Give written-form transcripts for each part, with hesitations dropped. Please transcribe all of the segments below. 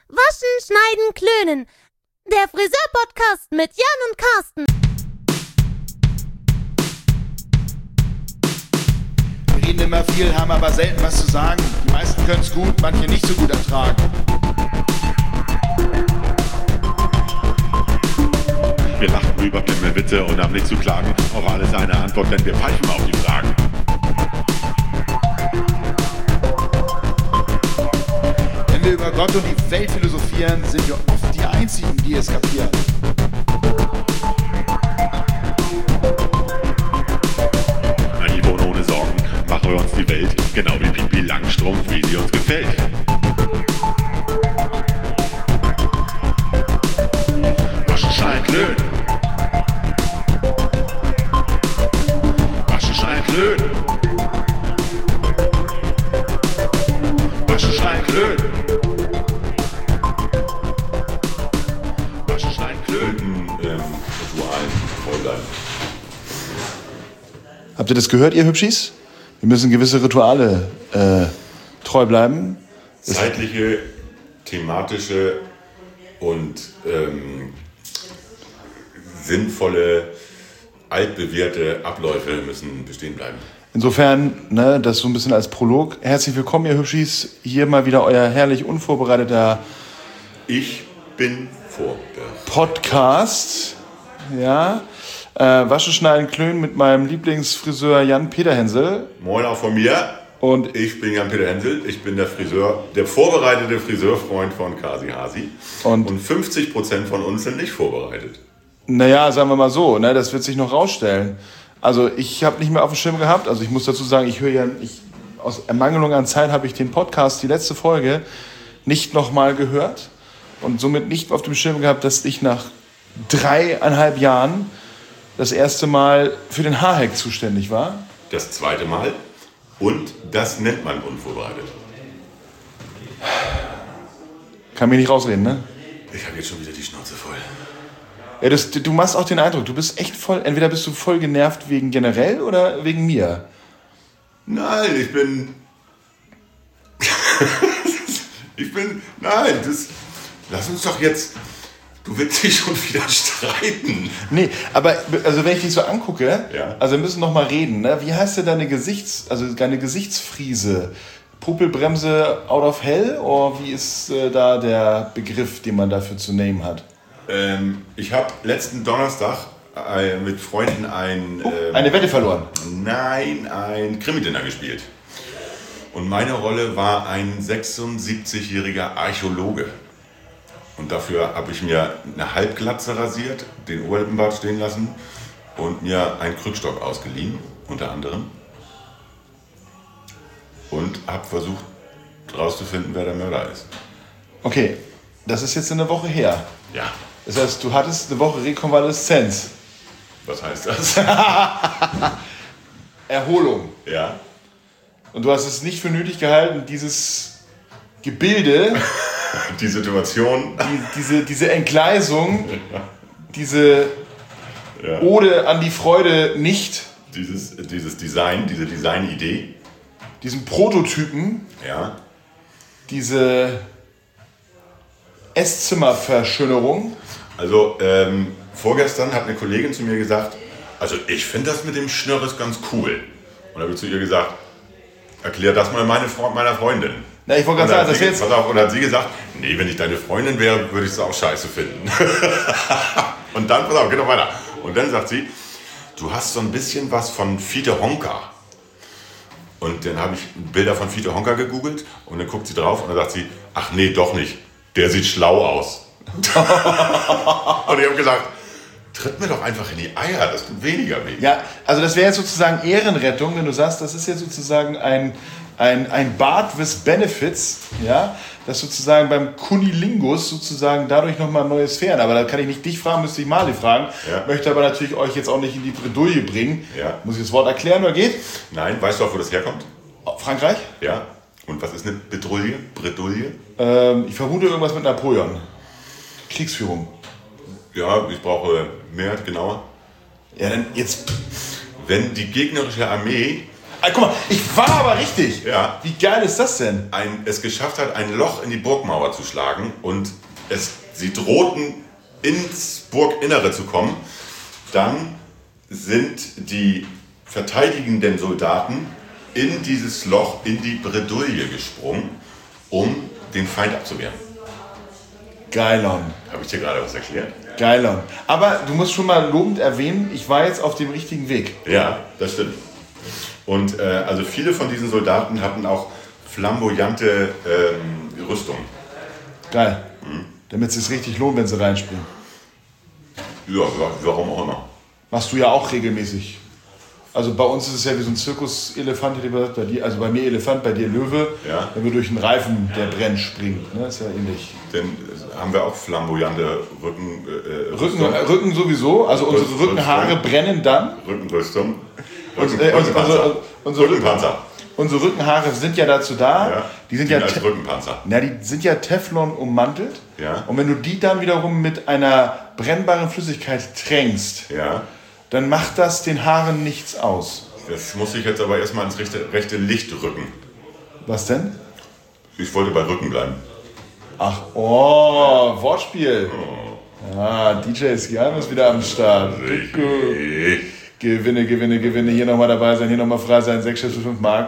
Waschen, Schneiden, Klönen. Der Friseur-Podcast mit Jan und Carsten. Wir reden immer viel, haben aber selten was zu sagen. Die meisten können es gut, manche nicht so gut ertragen. Wir lachen drüber, kennen wir Witze und haben nichts zu klagen. Auf alles eine Antwort, denn wir pfeifen auf die Fragen. Wenn wir über Gott und die Welt philosophieren, sind wir oft die Einzigen, die es kapieren. Naiv und ohne Sorgen machen wir uns die Welt, genau wie Pipi Langstrumpf, wie sie uns gefällt. Waschen, Schneiden, Klönen. Waschen, Schneiden, Klönen. Waschen, Schneiden, Klönen. Waschen, Schneiden, Klönen. Ritualen treu bleiben. Habt ihr das gehört, ihr Hübschis? Wir müssen gewisse Rituale treu bleiben. Zeitliche, thematische und sinnvolle, altbewährte Abläufe müssen bestehen bleiben. Insofern, das so ein bisschen als Prolog. Herzlich willkommen, ihr Hübschis. Hier mal wieder euer herrlich unvorbereiteter Ich bin vor der Podcast. Ja. Waschen, Schneiden, Klönen mit meinem Lieblingsfriseur Jan-Peter Hensel. Moin auch von mir. Und Ich bin Jan-Peter Hensel. Ich bin der Friseur, der vorbereitete Friseurfreund von Kasi Hasi. Und 50% von uns sind nicht vorbereitet. naja, sagen wir mal so, das wird sich noch rausstellen. Also ich habe nicht mehr auf dem Schirm gehabt. Also ich muss dazu sagen, aus Ermangelung an Zeit habe ich den Podcast, die letzte Folge, nicht nochmal gehört. Und somit nicht auf dem Schirm gehabt, dass ich nach 3,5 Jahren das erste Mal für den Haarhack zuständig war. Das zweite Mal. Und das nennt man unvorbereitet. Kann mich nicht rausreden, ne? Ich habe jetzt schon wieder die Schnauze voll. Ja, du machst auch den Eindruck, du bist echt voll, entweder bist du voll genervt wegen generell oder wegen mir. Nein, lass uns doch jetzt, du willst dich schon wieder streiten. Nee, aber also wenn ich dich so angucke, Ja. also wir müssen noch mal reden, ne? Wie heißt denn deine Gesichtsfriese? Popelbremse out of hell? Oder wie ist da der Begriff, den man dafür zu nehmen hat? Ich habe letzten Donnerstag mit Freunden Eine Wette verloren. ein Krimi-Dinner gespielt. Und meine Rolle war ein 76-jähriger Archäologe. Und dafür habe ich mir eine Halbglatze rasiert, den Oberlippenbart stehen lassen und mir einen Krückstock ausgeliehen, unter anderem. Und habe versucht, herauszufinden, wer der Mörder ist. Okay, das ist jetzt eine Woche her. Ja, Das heißt, du hattest eine Woche Rekonvaleszenz. was heißt das? Erholung. Ja, Und du hast es nicht für nötig gehalten, dieses Gebilde, die Situation. diese Entgleisung, diese Ja. Ode an die Freude nicht, Dieses Design, diese Designidee. diesen Prototypen, Ja, diese Esszimmerverschönerung. also vorgestern hat eine Kollegin zu mir gesagt, also ich finde das mit dem Schnörres ganz cool. Und da habe ich zu ihr gesagt, erklär das mal meiner Freundin. Na, ich wollte Und gerade dann sagen, hat sie- pass auf, und dann hat sie gesagt, nee, wenn ich deine Freundin wäre, würde ich es auch scheiße finden. Und dann, pass auf, geht noch weiter. Und dann sagt sie, du hast so ein bisschen was von Fiete Honka. Und dann habe ich Bilder von Fiete Honka gegoogelt und dann guckt sie drauf und dann sagt sie, ach nee, doch nicht, der sieht schlau aus. Und ich habe gesagt, tritt mir doch einfach in die Eier, das tut weniger weh. Ja, also das wäre jetzt sozusagen Ehrenrettung, wenn du sagst, das ist jetzt sozusagen ein Bart with Benefits, ja, das sozusagen beim Kunilingus sozusagen dadurch nochmal neue Sphären. Aber da kann ich nicht dich fragen, müsste ich Mali fragen. Ja. Möchte aber natürlich euch jetzt auch nicht in die Bredouille bringen. Ja. Muss ich das Wort erklären, oder geht? Nein, weißt du auch, wo das herkommt? Frankreich? Ja. Und was ist eine Bredouille? Ich vermute irgendwas mit Napoleon. Kriegsführung. Ja, ich brauche mehr, genauer. Ja, dann jetzt. Wenn die gegnerische Armee Guck mal, ich war aber richtig. Ja. Wie geil ist das denn? Es geschafft hat, ein Loch in die Burgmauer zu schlagen und sie drohten ins Burginnere zu kommen. Dann sind die verteidigenden Soldaten in dieses Loch, in die Bredouille gesprungen, um den Feind abzuwehren. Geilon. Habe ich dir gerade was erklärt? Geilon. Aber du musst schon mal lobend erwähnen, ich war jetzt auf dem richtigen Weg. Ja, das stimmt. Und also viele von diesen Soldaten hatten auch flamboyante Rüstungen. Geil. Damit es sich richtig lohnt, wenn sie reinspringen. Ja, warum auch immer. Machst du ja auch regelmäßig. Also bei uns ist es ja wie so ein Zirkuselefant, bei dir, also bei mir Elefant, bei dir Löwe, Ja. wenn wir durch einen Reifen, der brennt, springen. Ne? Ist ja ähnlich. Denn haben wir auch flamboyante Rücken sowieso, also unsere Rückenhaare brennen dann. Rückenrüstung. Unsere Rückenpanzer. Unsere Rückenhaare sind ja dazu da, Ja, die sind ja als Rückenpanzer. die sind ja Teflon ummantelt. Ja. Und wenn du die dann wiederum mit einer brennbaren Flüssigkeit tränkst, Ja. dann macht das den Haaren nichts aus. Das muss ich jetzt aber erstmal ins rechte Licht rücken. Was denn? Ich wollte bei Rücken bleiben. Ach, Wortspiel. Ja, DJ Skian ist wieder am Start. Gewinne. Hier nochmal dabei sein, hier nochmal frei sein. 6 Chips für 5 Mark.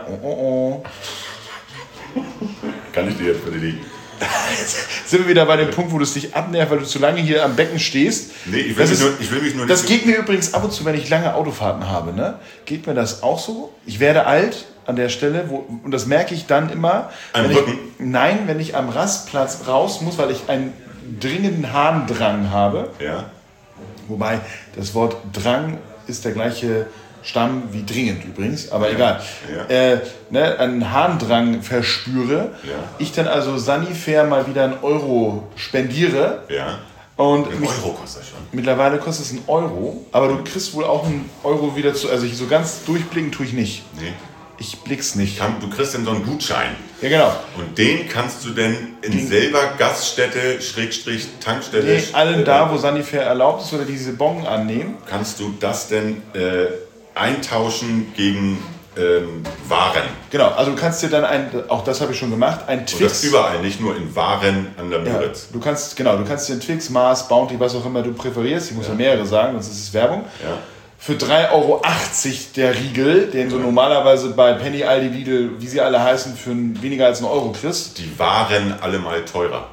Kann ich dir jetzt bitte die... Sind wir wieder bei dem Punkt, wo du es dich abnervt, weil du zu lange hier am Becken stehst. Nee, ich will mich nur nicht... Das geht mir übrigens ab und zu, wenn ich lange Autofahrten habe. Ne? Geht mir das auch so? Ich werde alt an der Stelle, und das merke ich dann immer. Wenn ich am Rastplatz raus muss, weil ich einen dringenden Harndrang habe. Ja. Wobei das Wort Drang ist der gleiche Stamm wie dringend übrigens, aber egal. Ja. Einen Harndrang verspüre, ich dann also Sanifair mal wieder einen Euro spendiere. Ja. Und Ein Euro kostet das schon. Mittlerweile kostet es einen Euro, aber du kriegst wohl auch einen Euro wieder zu. Also so ganz durchblicken tue ich nicht. Nee. Ich blick's nicht. Du kriegst dann so einen Gutschein. Ja, genau. Und den kannst du dann in selber Gaststätte, Tankstelle... Nee, allen da, wo Sanifair erlaubt ist oder diese Bon annehmen. Kannst du das denn eintauschen gegen Waren. Genau, also du kannst dir dann auch das habe ich schon gemacht, ein Twix. Und das überall, nicht nur in Waren an der Müritz. Du kannst dir einen Twix, Mars, Bounty, was auch immer du präferierst, ich muss ja mehrere sagen, sonst ist es Werbung. Ja. Für 3,80 Euro der Riegel, den du normalerweise bei Penny, Aldi, Lidl, wie sie alle heißen, für weniger als einen Euro kriegst. Die waren alle mal teurer.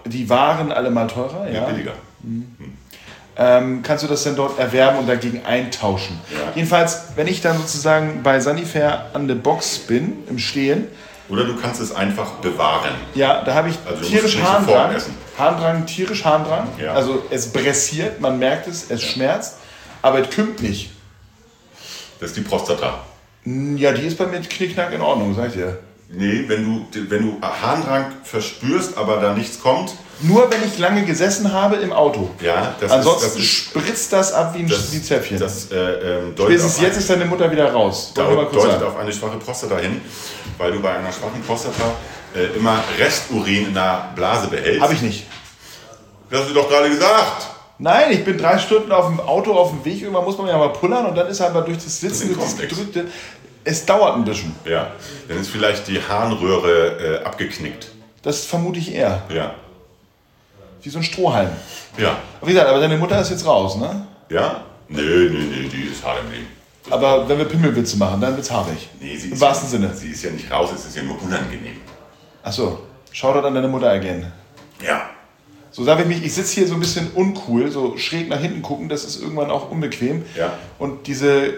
Ja. Billiger. Kannst du das dann dort erwerben und dagegen eintauschen. Ja. Jedenfalls, wenn ich dann sozusagen bei Sanifair an der Box bin, im Stehen. Oder du kannst es einfach bewahren. Ja, da habe ich Also tierisch Harndrang. Tierisch Harndrang. Ja. Also es pressiert, man merkt es schmerzt, aber es kümmt nicht. Das ist die Prostata. Ja, die ist bei mir knickknack in Ordnung, sag ich dir. Nee, wenn du Harndrang verspürst, aber da nichts kommt. Nur wenn ich lange gesessen habe im Auto. Ja, ansonsten spritzt das ab wie ein Zäpfchen. Spätestens jetzt ist deine Mutter wieder raus. Deutet auf eine schwache Prostata hin, weil du bei einer schwachen Prostata immer Resturin in der Blase behältst. Habe ich nicht. Das hast du doch gerade gesagt. Nein, ich bin 3 Stunden auf dem Auto auf dem Weg. Irgendwann muss man ja mal pullern und dann ist aber durch das Sitzen, das Gedrückte, es dauert ein bisschen. Ja, dann ist vielleicht die Harnröhre abgeknickt. Das vermute ich eher. Ja. Wie so ein Strohhalm. Ja. Wie gesagt, aber deine Mutter ist jetzt raus, ne? Ja? Nee, die ist hart im Leben. Aber wenn wir Pimmelwitze machen, dann wird's haarig. Nee, im wahrsten Sinne. Sie ist ja nicht raus, es ist ja nur unangenehm. Achso, Shoutout an deine Mutter again. Ja. So sage ich sitze hier so ein bisschen uncool, so schräg nach hinten gucken, das ist irgendwann auch unbequem. Ja. Und diesen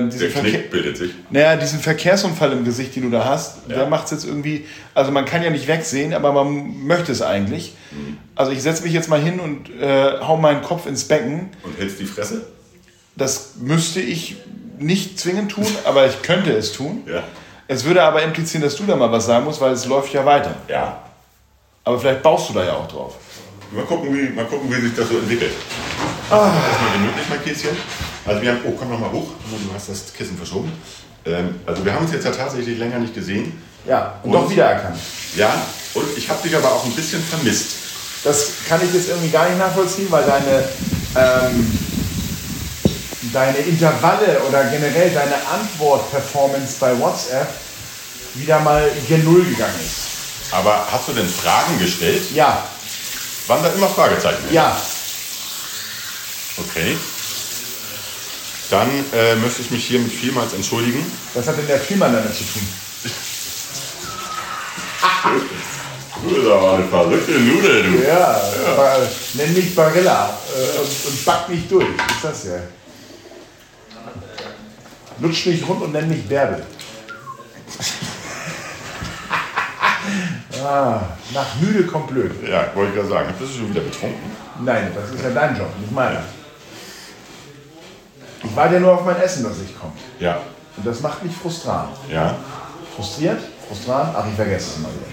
Verkehrsunfall im Gesicht, den du da hast, der macht es jetzt irgendwie, also man kann ja nicht wegsehen, aber man möchte es eigentlich. Mhm. Also ich setze mich jetzt mal hin und hau meinen Kopf ins Becken. Und hältst die Fresse? Das müsste ich nicht zwingend tun, aber ich könnte es tun. Ja. Es würde aber implizieren, dass du da mal was sagen musst, weil es läuft ja weiter. Ja. Aber vielleicht baust du da ja auch drauf. Mal gucken, wie sich das so entwickelt. Erstmal gemütlich, mein Käschen. Also wir haben, komm noch mal hoch. Du hast das Kissen verschoben. Also wir haben uns jetzt ja tatsächlich länger nicht gesehen. Ja, und doch wiedererkannt. Ja, und ich habe dich aber auch ein bisschen vermisst. Das kann ich jetzt irgendwie gar nicht nachvollziehen, weil deine Intervalle oder generell deine Antwort-Performance bei WhatsApp wieder mal gen Null gegangen ist. Aber hast du denn Fragen gestellt? Ja. Waren da immer Fragezeichen? Ja. Okay. Dann möchte ich mich hiermit vielmals entschuldigen. Was hat denn der Klima damit zu tun? Du bist aber eine verrückte Nudel, du. Ja. Nenn mich Barilla und back mich durch. Ist das ja. Lutsch mich rund und nenn mich Bärbel. Nach müde kommt blöd. Ja, wollte ich gerade sagen. Bist du schon wieder betrunken? Nein, das ist ja dein Job, nicht meiner. Ich warte ja nur auf mein Essen, dass ich komme. Ja. Und das macht mich frustrant. Ja. Frustriert? Frustrant? Ach, ich vergesse es mal wieder.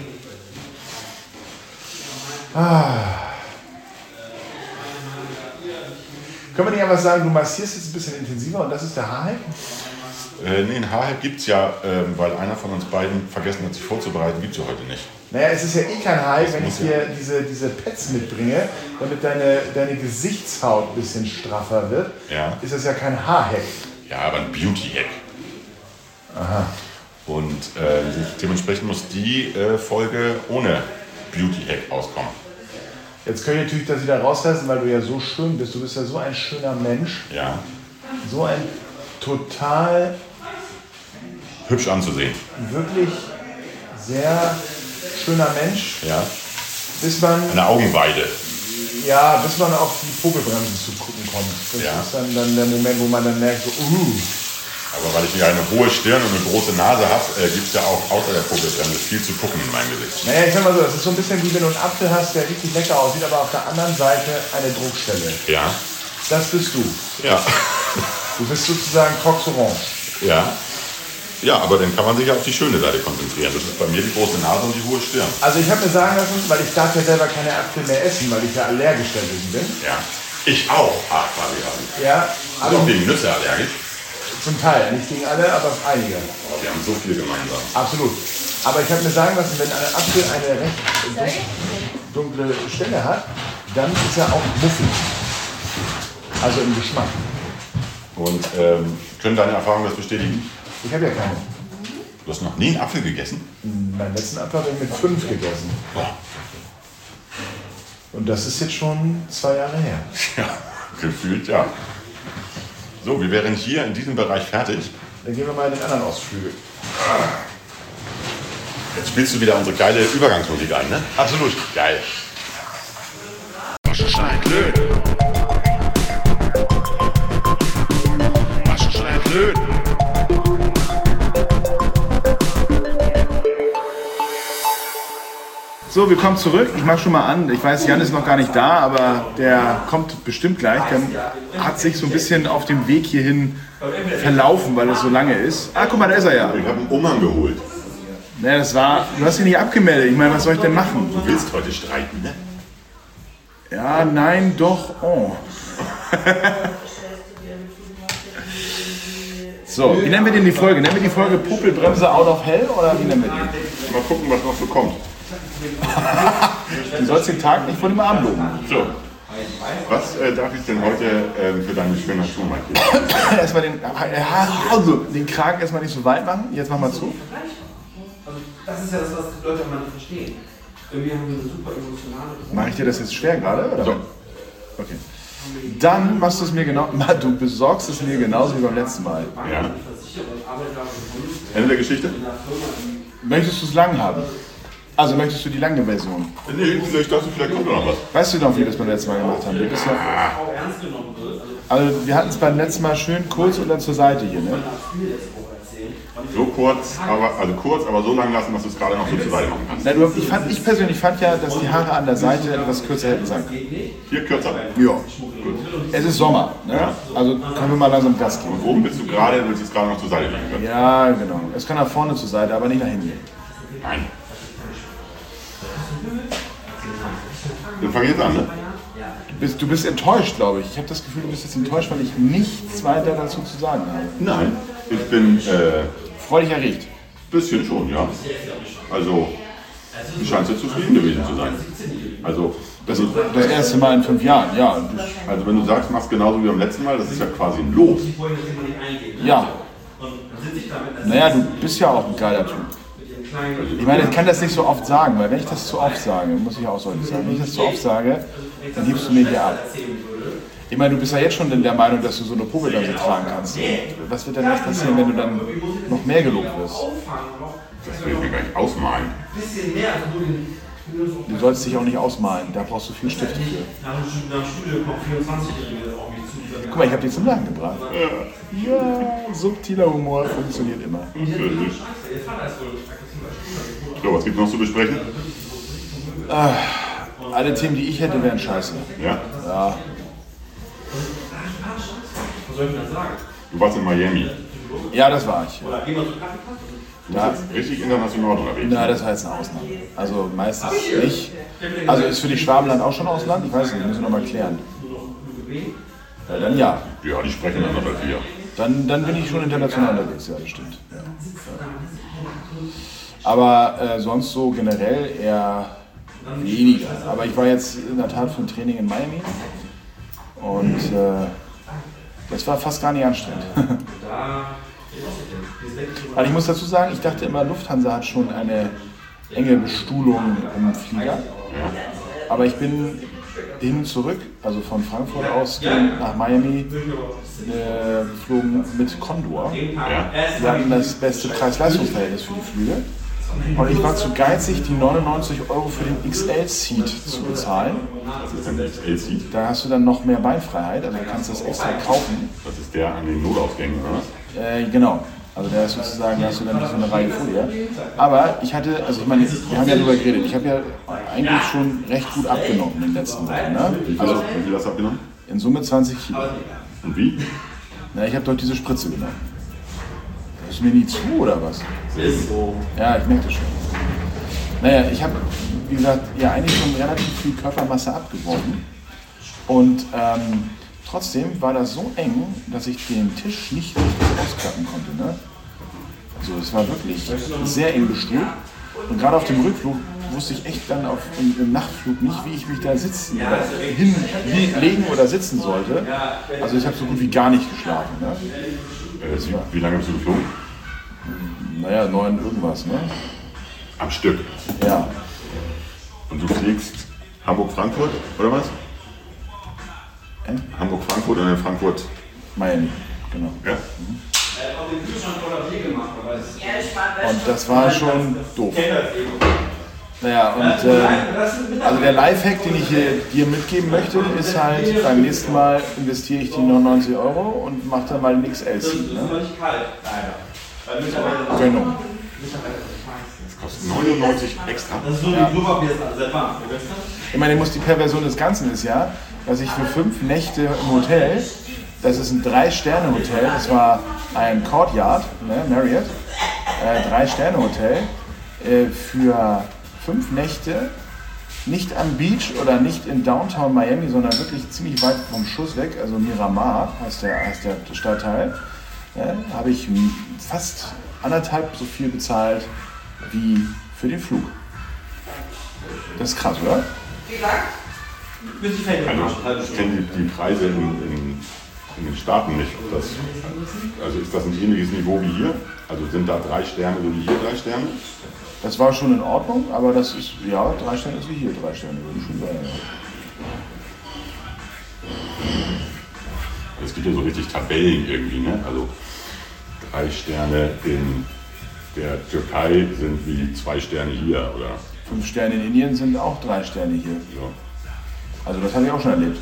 Können wir nicht einfach sagen, du massierst jetzt ein bisschen intensiver und das ist der Haarhype? Nee, einen Haarhype gibt es ja, weil einer von uns beiden vergessen hat, sich vorzubereiten, gibt es ja heute nicht. Naja, es ist ja eh kein Hype, wenn ich dir diese Pads mitbringe, damit deine Gesichtshaut ein bisschen straffer wird. Ja. Ist das ja kein Haarhack. Ja, aber ein Beauty-Hack. Aha. Und dementsprechend muss die Folge ohne Beauty-Hack auskommen. Jetzt können wir natürlich das wieder rauslassen, weil du ja so schön bist. Du bist ja so ein schöner Mensch. Ja. So ein total, Hübsch anzusehen. wirklich sehr schöner Mensch. Ja. Bis man Eine Augenweide. auf die Popelbremse zu gucken kommt. Das Ja. ist dann der Moment, wo man dann merkt, so, Aber weil ich ja eine hohe Stirn und eine große Nase habe, gibt es ja auch außer der Popelbremse viel zu gucken in meinem Gesicht. Naja, ich sag mal so, das ist so ein bisschen wie wenn du einen Apfel hast, der richtig lecker aussieht, aber auf der anderen Seite eine Druckstelle. Ja. Das bist du. Ja. Du bist sozusagen Cox Orange. Ja. Ja, aber dann kann man sich ja auf die schöne Seite konzentrieren. Das ist bei mir die große Nase und die hohe Stirn. Also ich habe mir sagen lassen, weil ich darf ja selber keine Äpfel mehr essen, weil ich ja allergisch dagegen bin. Ja. Ich auch. Ah, Fabian. Ja, Du bist auch gegen Nüsse allergisch. zum Teil. Nicht gegen alle, aber einige. Aber wir haben so viel gemeinsam. Absolut. Aber ich habe mir sagen lassen, wenn ein Apfel eine recht dunkle Stelle hat, dann ist er auch muffig. Also im Geschmack. Und können deine Erfahrungen das bestätigen? Ich habe ja keine. Du hast noch nie einen Apfel gegessen? Meinen letzten Apfel habe ich mit 5 gegessen. Boah. Und das ist jetzt schon 2 Jahre her. Ja, gefühlt ja. So, wir wären hier in diesem Bereich fertig. Dann gehen wir mal in den anderen Ausflügel. Jetzt spielst du wieder unsere geile Übergangsmusik ein, ne? Absolut. Geil. Waschenschneid-Löhn. Waschenschneid-Löhn. So, wir kommen zurück. Ich mach schon mal an. Ich weiß, Jan ist noch gar nicht da, aber der kommt bestimmt gleich. Der hat sich so ein bisschen auf dem Weg hierhin verlaufen, weil es so lange ist. Ah, guck mal, da ist er ja. Ich habe einen Umhang geholt. Naja, du hast dich nicht abgemeldet. Ich meine, was soll ich denn machen? Du willst heute streiten, ne? Ja, nein, doch, oh. So, wie nennen wir denn die Folge? Nennen wir die Folge Popelbremse out of hell oder wie nennen wir die? Mal gucken, was noch so kommt. Du sollst den Tag nicht vor dem Abend loben. So. Was darf ich denn heute für deine schöne Schuhe markieren? Erstmal den Kragen erstmal nicht so weit machen. Jetzt mach mal zu. Das ist ja das, was die Leute immer nicht verstehen. Irgendwie haben wir eine super emotionale. Mache ich dir das jetzt schwer gerade? Oder? So. Okay. Dann machst du es mir genau. Du besorgst es mir genauso wie beim letzten Mal. Ja. Ende der Geschichte? Möchtest du es lang haben? Also möchtest du die lange Version? Nee, vielleicht dachte ich, vielleicht kommt noch was. Weißt du noch, wie wir das beim letzten Mal gemacht haben? Also wir hatten es beim letzten Mal schön kurz und dann zur Seite hier, ne? So kurz, aber so lang lassen, dass du es gerade noch so zur Seite machen kannst. Na, ich persönlich fand ja, dass die Haare an der Seite etwas kürzer hätten sein können. Hier kürzer. Ja. Es ist Sommer, ne? Also können wir mal langsam Gas geben. Oben willst du es gerade noch zur Seite legen können. Ja, genau. Es kann nach vorne zur Seite, aber nicht nach hinten. Nein. Dann fang ich jetzt an, ne? Du bist enttäuscht, glaube ich. Ich habe das Gefühl, du bist jetzt enttäuscht, weil ich nichts weiter dazu zu sagen habe. Nein. Ich bin Freudig erregt. bisschen schon, ja. Also, du scheinst ja zufrieden gewesen zu sein. Also, Das erste Mal in 5 Jahren, ja. also wenn du sagst, machst genauso wie beim letzten Mal, das ist ja quasi ein Lob. Die wollen das immer nicht eingehen. Ne? Ja. Und dann sitze ich da mit einer Naja, du bist ja auch ein geiler Typ. mit ihren kleinen. Ich meine, ich kann das nicht so oft sagen, weil wenn ich das zu oft sage, muss ich auch so sagen, wenn ich das zu oft sage, dann hebst du mir hier ab. Ich meine, du bist ja jetzt schon in der Meinung, dass du so eine Popelnase tragen kannst. Und was wird denn erst passieren, wenn du dann noch mehr gelobt wirst? Das will ich mir gar nicht ausmalen. Bisschen mehr, also wo den. Du sollst dich auch nicht ausmalen, da brauchst du viel Stifte für. Nach dem Studium kommen 24-Jährige auf mich zu. Guck mal, ich habe die zum Lachen gebracht. Ja, subtiler Humor funktioniert immer. So, was gibt es noch zu besprechen? Alle Themen, die ich hätte, wären scheiße. Ja? Ja. Was soll ich denn da sagen? Du warst in Miami. Ja, das war ich. Oder gehen wir zur Kaffeekasse? Du bist jetzt richtig international unterwegs. Na, das war jetzt eine Ausnahme. Also meistens nicht. Also ist für die Schwabenland auch schon Ausland? Ich weiß nicht, müssen wir noch mal klären. Ja, dann ja. Ja, die sprechen anders als wir. Dann bin ich schon international unterwegs, ja, das stimmt. Ja. Aber sonst so generell eher weniger. Aber ich war jetzt in der Tat für ein Training in Miami und das war fast gar nicht anstrengend. Also ich muss dazu sagen, ich dachte immer, Lufthansa hat schon eine enge Bestuhlung im Flieger. Aber ich bin hin und zurück, also von Frankfurt aus nach Miami geflogen mit Condor. Die hatten das beste Preis-Leistungs-Verhältnis für die Flüge. Und ich war zu geizig, die 99 € für den XL-Seat zu bezahlen. Was ist denn der XL-Seat? Da hast du dann noch mehr Beinfreiheit, also du kannst das extra kaufen. Das ist der an den Notausgängen, oder? Genau. Also der ist sozusagen, da hast du dann nicht so eine Reihe vor dir. Aber ich hatte, also ich meine, wir haben ja darüber geredet, ich habe ja eigentlich schon recht gut abgenommen in den letzten Wochen. Ne? Also Wie viel hast du abgenommen? in Summe 20 Kilo. Und wie? Na, ich habe doch diese Spritze genommen. Hörst du mir nie zu oder was? Ja, ich merke das schon. Naja, ich habe, wie gesagt, ja eigentlich schon relativ viel Körpermasse abgeworfen. Und trotzdem war das so eng, dass ich den Tisch nicht richtig ausklappen konnte. Ne? Also es war wirklich sehr eng bestuhlt. Und gerade auf dem Rückflug wusste ich echt dann im Nachtflug nicht, wie ich mich da sitzen oder hinlegen oder sitzen sollte. Also ich habe so gut wie gar nicht geschlafen. Ne? Wie lange bist du geflogen? Naja, 9 irgendwas. Ne? Am Stück. Ja. Und du fliegst Hamburg-Frankfurt, oder was? Hamburg-Frankfurt und dann Frankfurt. Miami, genau. Ja? Und das war schon doof. Naja, und also der Lifehack, den ich dir mitgeben möchte, ist halt, beim nächsten Mal investiere ich die 99 € und mache dann mal den XL-Seat. Ne? Gönnung. Das kostet 99 extra. Das ist so wie Klopapier ist seit wann? Ich meine, die Perversion des Ganzen ist ja, dass ich für 5 Nächte im Hotel, das ist ein 3-Sterne-Hotel, das war ein Courtyard, ne, Marriott, 3-Sterne-Hotel, für 5 Nächte, nicht am Beach oder nicht in Downtown Miami, sondern wirklich ziemlich weit vom Schuss weg, also Miramar heißt der Stadtteil, habe ich fast 1,5 so viel bezahlt wie für den Flug. Das ist krass, oder? Also, ich kenne die Preise in den Staaten nicht. Also ist das ein ähnliches Niveau wie hier? Also sind da 3 Sterne so wie hier 3 Sterne? Das war schon in Ordnung, aber das ist, ja, 3 Sterne ist wie hier 3 Sterne, würde ich schon sagen. Es gibt ja so richtig Tabellen irgendwie, ne? Also 3 Sterne in der Türkei sind wie 2 Sterne hier, oder? 5 Sterne in Indien sind auch 3 Sterne hier. So. Also das habe ich auch schon erlebt.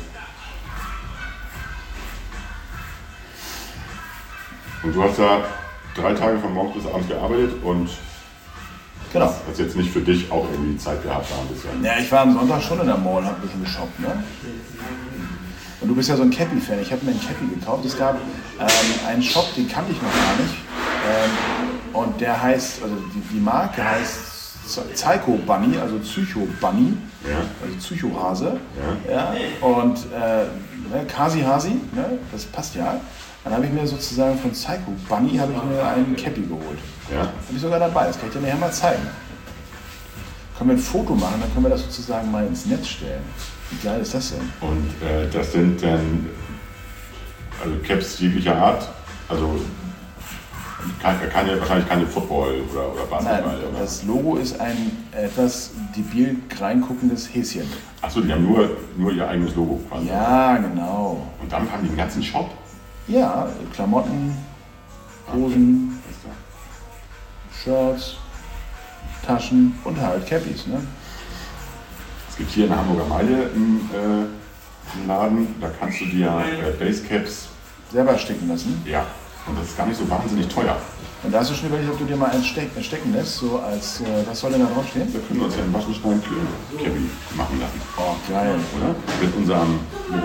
Und du hast da 3 Tage von morgens bis abends gearbeitet und Genau. hast jetzt nicht für dich auch irgendwie Zeit gehabt, da ein bisschen. Ja, ich war am Sonntag schon in der Mall, habe ein bisschen geshoppt, ne? Und du bist ja so ein Cappy-Fan. Ich habe mir ein Cappy gekauft. Es gab einen Shop, den kannte ich noch gar nicht. Und der heißt, also die Marke heißt Psycho Bunny, also Psycho Bunny, Ja. also Psychohase. Ja. Ja. Und Kasi Hasi, ne? Das passt ja. Dann habe ich mir sozusagen von Psycho Bunny habe ich mir einen Cappy geholt. Ja. Habe ich sogar dabei, das kann ich dir nachher mal zeigen. Können wir ein Foto machen, dann können wir das sozusagen mal ins Netz stellen. Wie geil ist das denn? Und das sind dann also Caps jeglicher Art, also wahrscheinlich keine Football oder Basketball. Nein, oder? das Logo ist ein etwas debil reinguckendes Häschen. Achso, die haben nur ihr eigenes Logo quasi. Ja, genau. Und damit haben die einen ganzen Shop. Ja, Klamotten, Hosen, Shirts, Taschen und halt Cappies. Ne? Es gibt hier in der Hamburger Meile einen Laden, da kannst du dir Basecaps, Selber stecken lassen. ja, und das ist gar nicht so wahnsinnig teuer. Und da hast du schon überlegt, ob du dir mal eins stecken lässt, so als, was soll denn da draufstehen? Da können wir uns ja einen Waschenstein-Cappy machen lassen. Oh, geil, oder? Mit unseren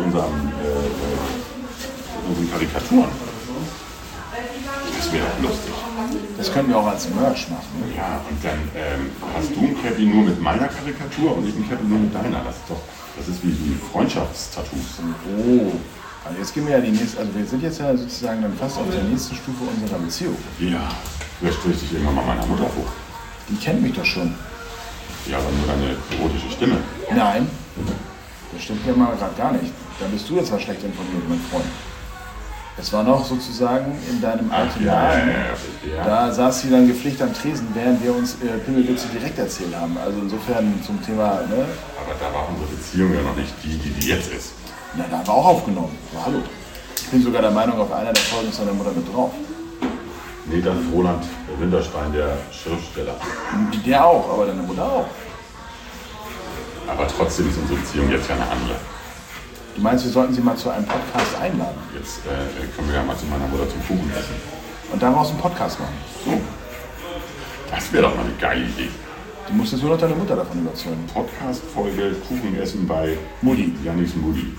Karikaturen. Das wäre doch lustig. Das können wir auch als Merch machen. Ne? Ja, und dann hast du ein Cappy nur mit meiner Karikatur und ich ein Cappy nur mit deiner. Das ist wie Freundschaftstattoos. Oh, also jetzt gehen wir ja die nächste, also wir sind jetzt ja sozusagen dann fast auf der nächsten Stufe unserer Beziehung. Ja, vielleicht stößt dich irgendwann mal meiner Mutter vor. Die kennt mich doch schon. Ja, aber nur deine erotische Stimme. Nein, das stimmt ja mal gerade gar nicht. Da bist du jetzt mal schlecht informiert, mein Freund. Es war noch sozusagen in deinem alten Laden. Ja. Da saß sie dann gepflegt am Tresen, während wir uns Pimmelwitze direkt erzählt haben. Also insofern zum Thema, ne? Aber da war unsere Beziehung ja noch nicht die jetzt ist. Na, da haben wir auch aufgenommen. Aber hallo. Ich bin sogar der Meinung, auf einer der Folgen ist deine Mutter mit drauf. Nee, das ist Roland Winterstein, der Schriftsteller. Der auch, aber deine Mutter auch. Aber trotzdem ist unsere Beziehung jetzt ja eine andere. Du meinst, wir sollten sie mal zu einem Podcast einladen Jetzt können wir ja mal zu meiner Mutter zum Kuchen essen. und daraus einen Podcast machen. So. Das wäre doch mal eine geile Idee. Du musst jetzt nur noch deine Mutter davon überzeugen. Podcast-Folge Kuchen essen bei Mutti. Jannis Mutti.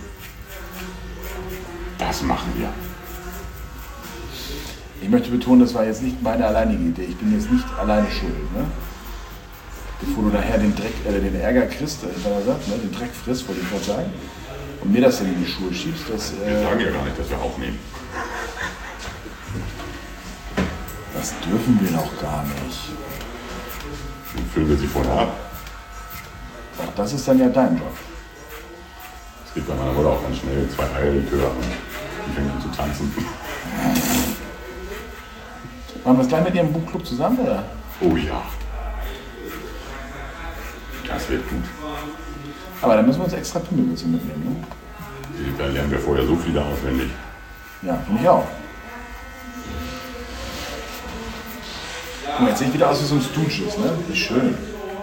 Das machen wir. Ich möchte betonen, das war jetzt nicht meine alleinige Idee. Ich bin jetzt nicht alleine schuld. Ne? Bevor du nachher den Ärger kriegst, wenn er sagt, ne? Den Dreck frisst, wollte ich gerade sagen, und mir das dann in die Schuhe schiebst, das Wir sagen ja gar nicht, dass wir aufnehmen. dürfen wir noch gar nicht. Dann füllen wir sie vorher ab. Auch das ist dann ja dein Job. Es gibt bei meiner Mutter auch ganz schnell 2 Eierlikör und die fängt an zu tanzen. Machen wir es gleich mit Ihrem Buchclub zusammen, oder? Oh ja. Das wird gut. Aber dann müssen wir uns extra Pimmelwitze mitnehmen, ne? Da lernen wir vorher so viele auswendig. Ja, finde ich auch. Guck mal, jetzt sehe ich wieder aus wie so ein Stooges, ne? Wie schön.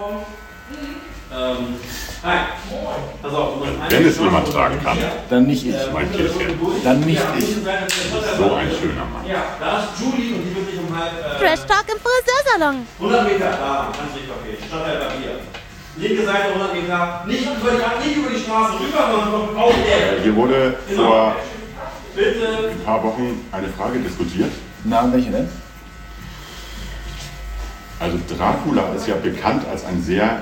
Hi. Pass auf, Wenn es jemand tragen kann, Dann nicht ich. mein Käschen. Dann nicht ich. So ein schöner Mann. Ja, da ist Julie und die wird dich um halb Trash Talk im Friseursalon. 100 Meter da am Ansichtcafé, Stadtteil Barbier. Linke Seite 100 Meter, nicht über die Straße rüber, sondern auf der. Hier wurde vor Bitte. ein paar Wochen eine Frage diskutiert. Na, welche denn? Also Dracula ist ja bekannt als ein sehr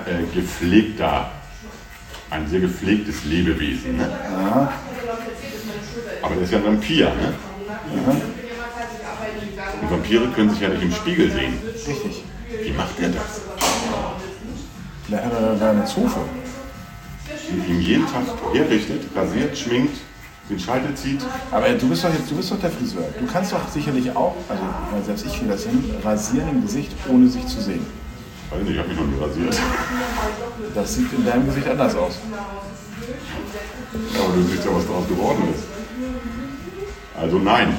gepflegtes Lebewesen. Ne? Ja. Aber der ist ja ein Vampir. Ne? Und Vampire können sich ja nicht im Spiegel sehen. Richtig. Wie macht er das? Vielleicht hat er da eine Zofe. Und ihn jeden Tag herrichtet, rasiert, schminkt, den Scheitel zieht. Aber du bist doch der Friseur. Du kannst doch sicherlich auch, also ich meine, selbst ich kriege das hin, rasieren im Gesicht, ohne sich zu sehen. Weiß nicht, ich habe mich noch nie rasiert. Das sieht in deinem Gesicht anders aus. Aber du siehst ja, was daraus geworden ist. Also nein.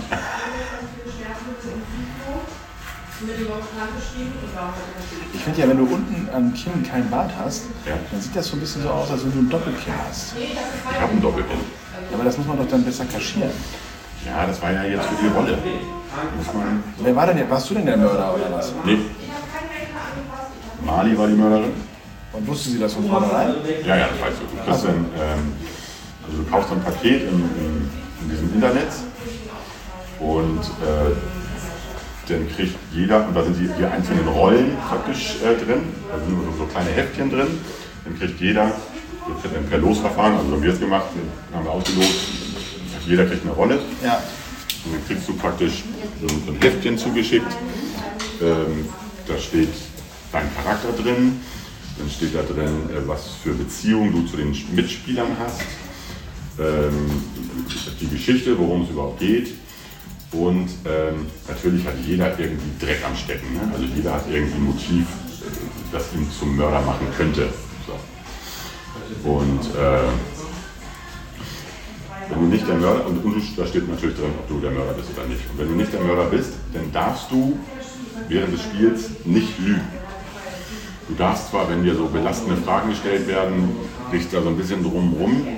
Ich finde ja, wenn du unten am Kinn kein Bart hast, Ja. dann sieht das so ein bisschen so aus, als wenn du ein Doppelkinn hast. Ich habe ein Doppelkinn. Ja, aber das muss man doch dann besser kaschieren. Ja, das war ja jetzt für die Rolle. Muss man. Wer war denn der? Warst du denn der Mörder oder was? Nee. Mali war die Mörderin. Und wusste sie das von vornherein? Ja, das weißt du. Du kriegst dann, also du kaufst ein Paket in diesem Internet und dann kriegt jeder, und da sind die einzelnen Rollen praktisch drin, da sind so kleine Heftchen drin, dann kriegt jeder, das wird dann per Losverfahren, also haben wir es gemacht, haben wir ausgelost, jeder kriegt eine Rolle. Ja. Und dann kriegst du praktisch so ein Heftchen zugeschickt, da steht dein Charakter drin, Dann steht da drin, was für Beziehungen du zu den Mitspielern hast, die Geschichte, worum es überhaupt geht. Und natürlich hat jeder irgendwie Dreck am Stecken. Ne? Also jeder hat irgendwie ein Motiv, das ihn zum Mörder machen könnte. So. Und wenn du nicht der Mörder, und da steht natürlich drin, ob du der Mörder bist oder nicht. Und wenn du nicht der Mörder bist, dann darfst du während des Spiels nicht lügen. Du darfst zwar, wenn dir so belastende Fragen gestellt werden, dich da so ein bisschen drumherum,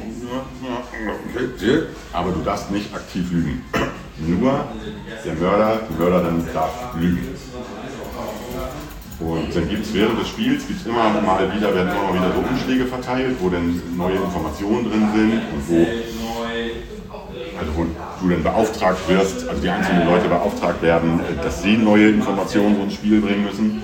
aber du darfst nicht aktiv lügen. Nur der Mörder, die Mörderin darf lügen. Und dann gibt es während des Spiels immer mal wieder, werden immer mal wieder so Umschläge verteilt, wo dann neue Informationen drin sind und wo du dann beauftragt wirst, also die einzelnen Leute beauftragt werden, dass sie neue Informationen so ins Spiel bringen müssen.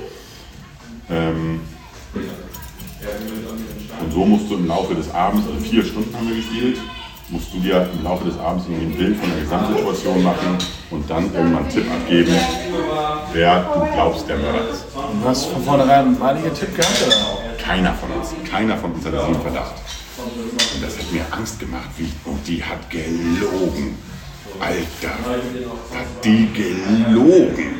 Und so musst du im Laufe des Abends, also 4 Stunden haben wir gespielt, musst du dir im Laufe des Abends irgendwie ein Bild von der Gesamtsituation machen und dann irgendwann einen Tipp abgeben, wer du glaubst, der Mörder ist. Und du hast von vornherein einen einigen Tipp gehabt, oder? Keiner von uns hat diesen Verdacht. Und das hat mir Angst gemacht, und die hat gelogen. Alter, hat die gelogen.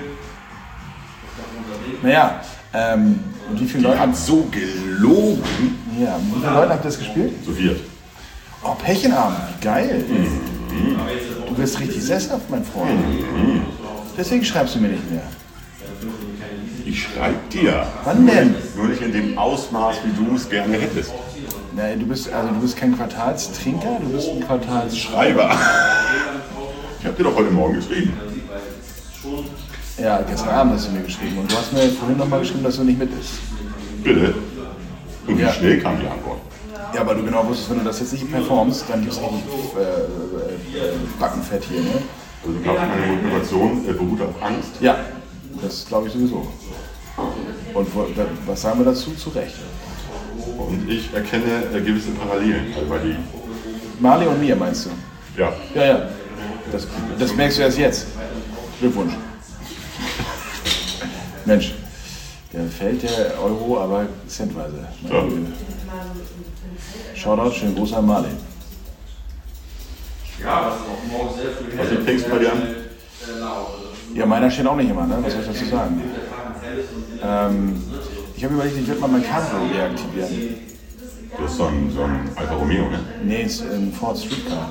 Naja, und wie viele Die Leute hat so gelogen. Ja, wie viele Leute habt ihr das gespielt? So viert. Oh, Pärchenabend, geil. Du bist richtig sesshaft, mein Freund. Deswegen schreibst du mir nicht mehr. Ich schreib dir. Wann denn? Nur nicht in dem Ausmaß, wie du es gerne hättest. Nee, du bist kein Quartalstrinker, du bist ein Quartalsschreiber. Schreiber. Ich hab dir doch heute Morgen geschrieben. Ja, gestern Abend hast du mir geschrieben und du hast mir vorhin nochmal geschrieben, dass du nicht mit bist. Bitte. Und wie Ja. schnell kam die Antwort? Ja, weil du genau wusstest, wenn du das jetzt nicht performst, dann gibt es richtig Backenfett hier, ne? Also du glaubst, meine Motivation beruht auf Angst? Ja, das glaube ich sowieso. Und was sagen wir dazu? Zu Recht. Und ich erkenne gewisse Parallelen. Also bei die, Marley und mir, meinst du? ja, Ja, ja. Das merkst du erst jetzt. Glückwunsch. Mensch, der fällt der Euro aber centweise. Ja. Shoutout, schönen Gruß an Marley. was fängst du bei dir an? Ja, meiner steht auch nicht immer, ne? Was soll ich dazu sagen? Ich habe überlegt, ich würde mal mein Cabrio reaktivieren. Das ist so ein Alfa Romeo, ne? Nee, es ist ein Ford Streetcar.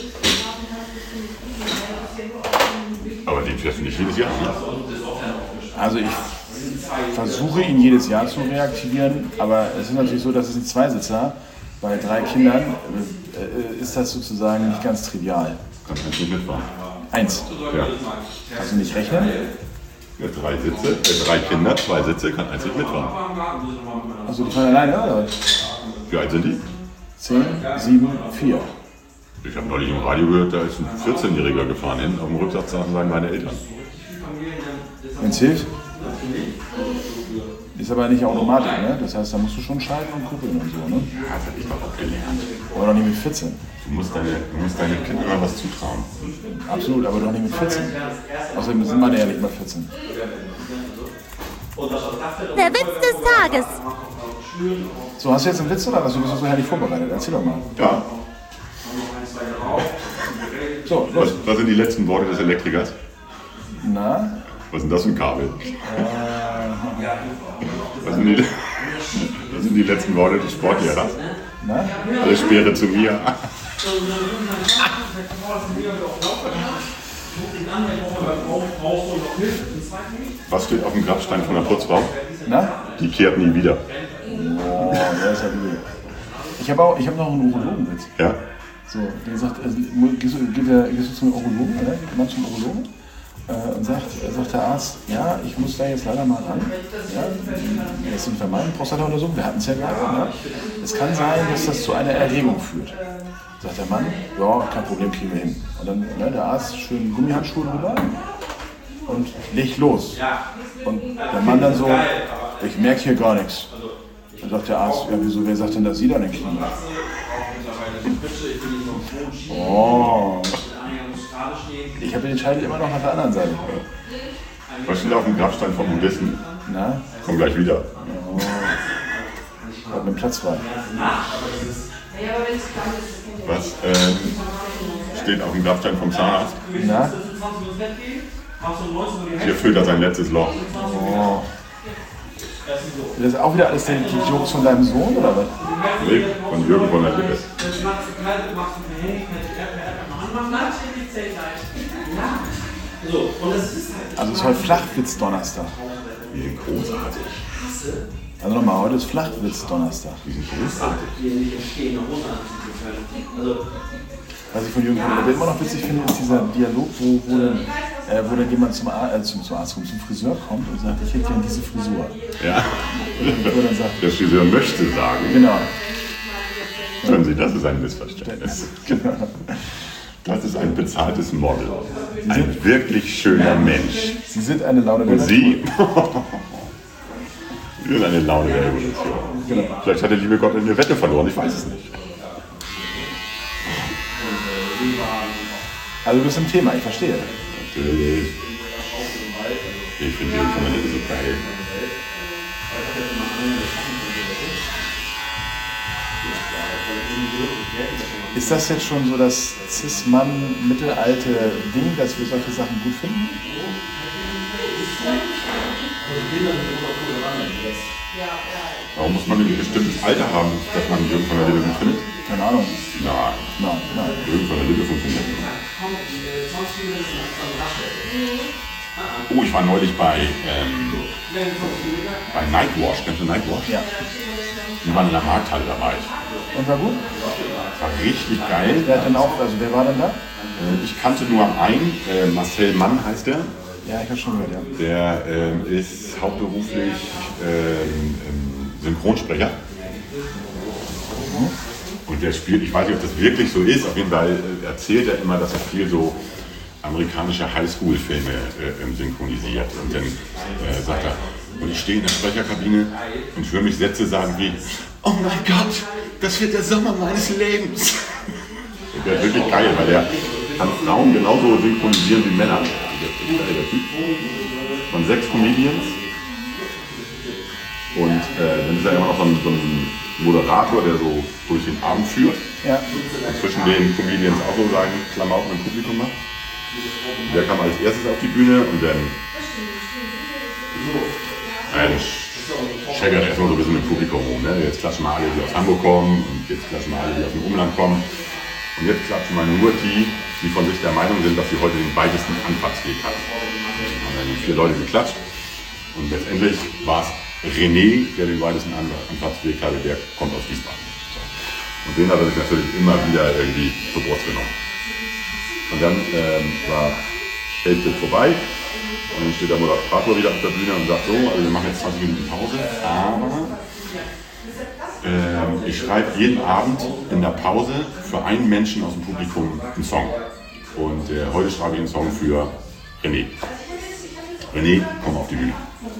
Aber den fährst du nicht jedes Jahr, ne? Also ich versuche ihn jedes Jahr zu reaktivieren, aber es ist natürlich so, dass es ein Zweisitzer bei 3 Kindern ist das sozusagen nicht ganz trivial. Kannst du nicht mitfahren. 1. Ja. Kannst du nicht rechnen? Ja, 3 Sitze, 3 Kinder, 2 Sitze, kann eins nicht mitfahren. Also die fahren alleine, oder? Wie alt sind die? 10, 7, 4. Ich habe neulich im Radio gehört, da ist ein 14-Jähriger gefahren hin. Auf dem Rücksatz sagen meine Eltern. Wenn es hilft. Ist aber nicht Automatik, ne? Das heißt, da musst du schon schalten und kuppeln und so, ne? Ja, das habe ich mal auch gelernt. Aber doch nicht mit 14. Du musst deinen Kindern immer was zutrauen. Absolut, aber doch nicht mit 14. Außerdem sind meine ja nicht mal 14. Der Witz des Tages. So, hast du jetzt einen Witz oder was? Du bist so herrlich vorbereitet. Erzähl doch mal. Ja. So, los. Was sind die letzten Worte des Elektrikers? Na? Was ist denn das für ein Kabel? Was sind die letzten Worte des Sportlehrers? Na? Alle Speere zu mir. Was steht auf dem Grabstein von der Putzfrau? Na? Die kehrt nie wieder. Oh, das ist ja übel. Ich hab noch einen Urologenwitz. Ja? So, der sagt, gehst du zum Urologen, oder? Geht man zum Urologen? Und sagt der Arzt, ja, ich muss da jetzt leider mal ran. Ja, das sind für meine Prostata-Untersuchung, wir hatten es ja gerade. Ne? Es kann sein, dass das zu einer Erregung führt. Sagt der Mann, ja, kein Problem, kriegen wir hin. Und dann der Arzt schön Gummihandschuhe drüber und legt los. Und der Mann dann so, ich merke hier gar nichts. Dann sagt der Arzt, ja wieso, wer sagt denn, dass Sie da nicht kriegen? Oh. Ich habe den Scheitel immer noch auf der anderen Seite. Was steht auf dem Grabstein vom Buddhisten? Na? Komm gleich wieder. Oh. Hat einen Platz frei. Was steht auf dem Grabstein vom Zahnarzt? Na? Hier füllt er sein letztes Loch. Oh. Das ist auch wieder alles die Jokes von deinem Sohn, oder was? Nee, von Jürgen von der Lippe. Also es ist heute Flachwitz-Donnerstag. Die sind großartig. Also nochmal, heute ist Flachwitz-Donnerstag. Die sind großartig. Was ich von Jürgen von der Lippe immer noch witzig finde, ist dieser Dialog, wo dann jemand zum Arzt kommt, zum Friseur kommt und sagt, ich hätte gerne diese Frisur. Ja. Wo dann sagt, Der Friseur möchte sagen. genau. Hören Sie, das ist ein Missverständnis. Genau. Das ist ein bezahltes Model. Ein wirklich schöner Mensch. Sie sind eine Laune der Und Natur. Sie? Sie sind eine Laune der Evolution. Genau. Vielleicht hat der liebe Gott eine Wette verloren, ich weiß es nicht. Also du bist im Thema, ich verstehe. Natürlich. Ich finde die Komponente so geil. Ist das jetzt schon so das Cis-Mann-mittelalte Ding, dass wir solche Sachen gut finden? Warum muss man ein bestimmtes Alter haben, dass man Jürgen von der Lippe gut findet? Keine Ahnung. Nein, Nein. Jürgen von der Lippe funktioniert nicht. Oh, ich war neulich bei Nightwash. Kennst du Nightwash? Ja. Die waren in der Markthalle dabei. Und war gut? War richtig geil. Wer hat denn auch, also wer war denn da? Ich kannte nur einen, Marcel Mann heißt der. Ja, ich habe schon gehört, ja. Der ist hauptberuflich Synchronsprecher. Und der spielt, ich weiß nicht, ob das wirklich so ist, auf jeden Fall erzählt er immer, dass er viel so amerikanische Highschool-Filme synchronisiert. Und dann sagt er, und ich stehe in der Sprecherkabine und höre mich Sätze sagen wie, oh mein Gott, das wird der Sommer meines Lebens. Und der ist wirklich geil, weil der kann Frauen genauso synchronisieren wie Männer. Der Typ. Von 6 Comedians. Und dann ist er immer noch so ein Moderator, der so durch den Abend führt. Ja. Und zwischen den Comedians auch so seinen Klamauk im Publikum macht. Der kam als erstes auf die Bühne und dann scheckert er erstmal so ein bisschen im Publikum rum. Ne? Jetzt klatschen mal alle, die aus Hamburg kommen und jetzt klatschen mal alle, die aus dem Umland kommen. Und jetzt klatschen mal nur die von sich der Meinung sind, dass sie heute den weitesten Anfahrtsweg hatten. Und dann haben 4 Leute geklatscht und letztendlich war es René, der den weitesten Anfahrtsweg hatte, der kommt aus Wiesbaden. So. Und den hat er sich natürlich immer wieder irgendwie zur Brust genommen. Und dann war Hälfte vorbei und dann steht der Moderator wieder auf der Bühne und sagt so, also wir machen jetzt 20 Minuten Pause, aber ich schreibe jeden Abend in der Pause für einen Menschen aus dem Publikum einen Song. Und heute schreibe ich einen Song für René. René, komm auf die Bühne.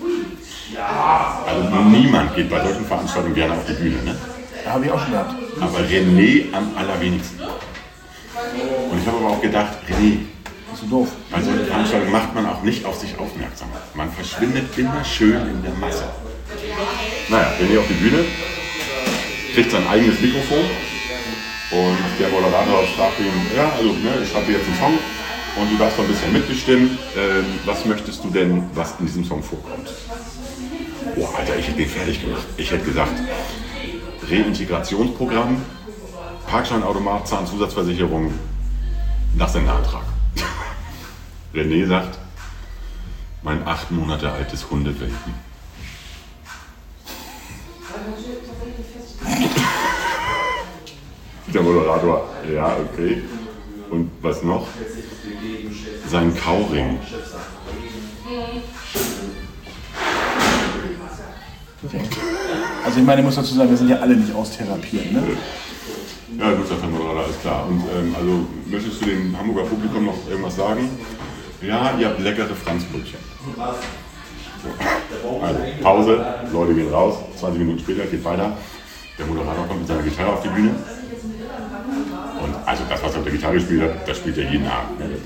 Also niemand geht bei solchen Veranstaltungen gerne auf die Bühne, ne? Habe ich auch schon gehabt. Aber René am allerwenigsten. Und ich habe aber auch gedacht, René, Bist du doof? bei solchen Veranstaltungen macht man auch nicht auf sich aufmerksam. Man verschwindet immer schön in der Masse. Naja, René auf die Bühne, kriegt sein eigenes Mikrofon und der Moderator fragt ihn, ja, also ne, ich schreibe jetzt einen Song und du darfst so ein bisschen mitbestimmen, was möchtest du denn, was in diesem Song vorkommt? Oh, Alter, ich hätte den fertig gemacht. Ich hätte gesagt, Reintegrationsprogramm, Parkscheinautomat, Zahnzusatzversicherung, Nachsendeantrag. René sagt, mein 8 Monate altes Hundewelpen. Der Moderator, ja, okay. Und was noch? Sein Kauring. Also ich meine, ich muss dazu sagen, wir sind ja alle nicht austherapiert, ne? Ja gut, sagt der Moderator, alles klar. Und also möchtest du dem Hamburger Publikum noch irgendwas sagen? Ja, ihr habt leckere Franzbrötchen. So. Also Pause, Leute gehen raus, 20 Minuten später geht weiter. Der Moderator kommt mit seiner Gitarre auf die Bühne. Und also das, was er auf der Gitarre gespielt hat, das spielt er jeden Abend. Ne?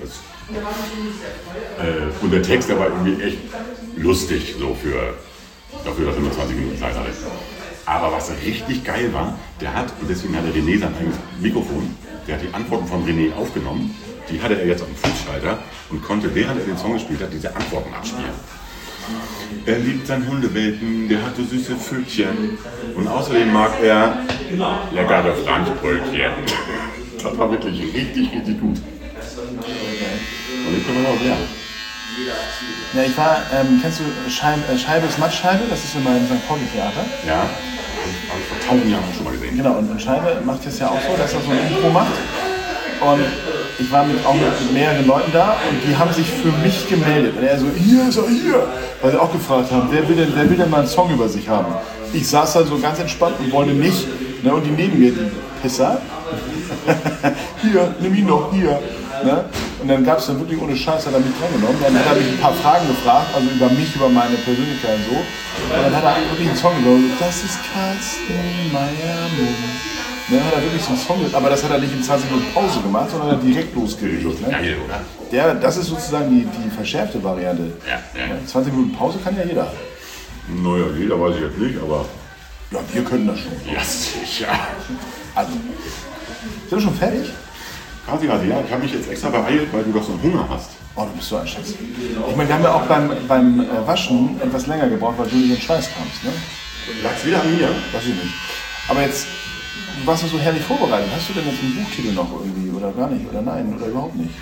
Und der Text dabei irgendwie echt lustig, so dafür, dass er nur 20 Minuten Zeit hatte. Aber was richtig geil war, der hat, und deswegen hat der René sein eigenes Mikrofon, der hat die Antworten von René aufgenommen, die hatte er jetzt auf dem Fußschalter und konnte, während er den Song gespielt hat, diese Antworten abspielen. Er liebt seinen Hundewelpen, der hat so süße Pfötchen und außerdem mag er leckere Franzbrötchen. Das war wirklich richtig, richtig gut. Und ich kann man auch lernen. Ja, ich war, kennst du Scheibe ist Mattscheibe? Das ist immer im St. Pauli-Theater. Ja, habe ich vor 1000 Jahren schon mal gesehen. Genau, und Scheibe macht das ja auch so, dass er so ein Intro macht. Und ich war auch mit mehreren Leuten da und die haben sich für mich gemeldet. Und er so, hier ist er, hier. Weil sie auch gefragt haben, wer will denn mal einen Song über sich haben? Ich saß da so ganz entspannt und wollte nicht. Ne, und die neben mir, die Pisser, hier, nimm ihn doch, hier. Ne? Und dann gab es dann wirklich ohne Scheiß, hat er mich drangenommen. Dann hat er mich ein paar Fragen gefragt, also über mich, über meine Persönlichkeit und so. Und dann hat er wirklich einen Song gemacht. Das ist Carsten Meyer-Moos. Ne, hat er wirklich so einen Song, aber das hat er nicht in 20 Minuten Pause gemacht, sondern hat direkt losgelegt. Ne? Geil, oder? Das ist sozusagen die verschärfte Variante. Ja. 20 Minuten Pause kann ja jeder. Naja, jeder weiß ich jetzt nicht, aber... Ja, wir können das schon. Ja, sicher. Also, sind wir schon fertig? Quasi, ja, ich habe mich jetzt extra beeilt, weil du doch so einen Hunger hast. Oh, du bist so ein Schatz. Ich meine, wir haben ja auch beim Waschen etwas länger gebraucht, weil du nicht in den Scheiß kamst. Ne? Lag's wieder an mir? Weiß ich nicht. Aber jetzt, du warst ja so herrlich vorbereitet. Hast du denn jetzt einen Buchtitel noch irgendwie oder gar nicht? Oder nein? Oder überhaupt nicht?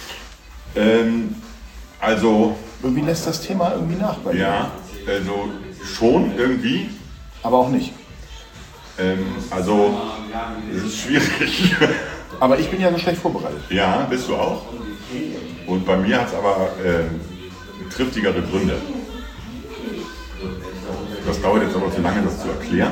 Also... Irgendwie lässt das Thema irgendwie nach bei dir. Ja, also schon irgendwie. Aber auch nicht. Also, es ist schwierig. Aber ich bin ja so schlecht vorbereitet. Ja, bist du auch. Und bei mir hat es aber triftigere Gründe. Das dauert jetzt aber zu lange, das zu erklären.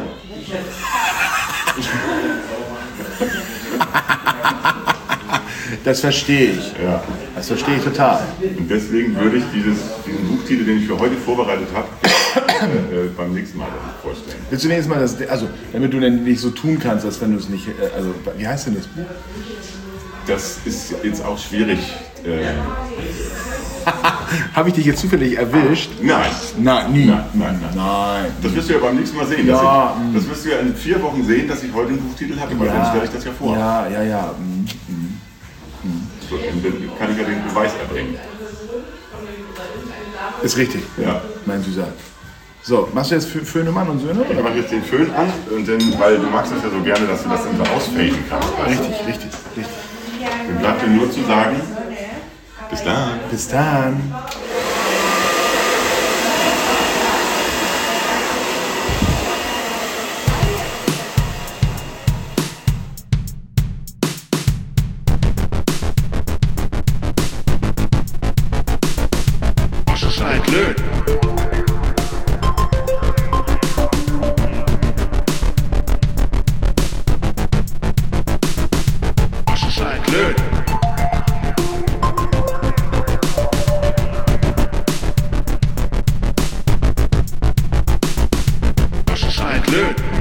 Das verstehe ich. Ja. Das verstehe ich total. Und deswegen würde ich diesen Buchtitel, den ich für heute vorbereitet habe, beim nächsten Mal vorstellen. Willst du nächstes Mal das, also damit du denn nicht so tun kannst, als wenn du es nicht, also wie heißt denn das Buch? Das ist jetzt auch schwierig. Habe ich dich jetzt zufällig erwischt? Nein. Nein, nie. Nein. Das wirst du ja beim nächsten Mal sehen. Ja, das wirst du ja in 4 Wochen sehen, dass ich heute einen Buchtitel hatte, weil dann stelle ich das ja vor. Ja. So, und dann kann ich ja den Beweis erbringen. Ist richtig. Ja. Mein Süßer. So, machst du jetzt Föhne Mann und Söhne? Ich mache jetzt den Föhn an, und dann, weil du magst das ja so gerne, dass du das dann so ausfaden kannst. Weißt du? Richtig. Dann bleibt dir nur zu sagen, bis dann. Bis dann. Löt.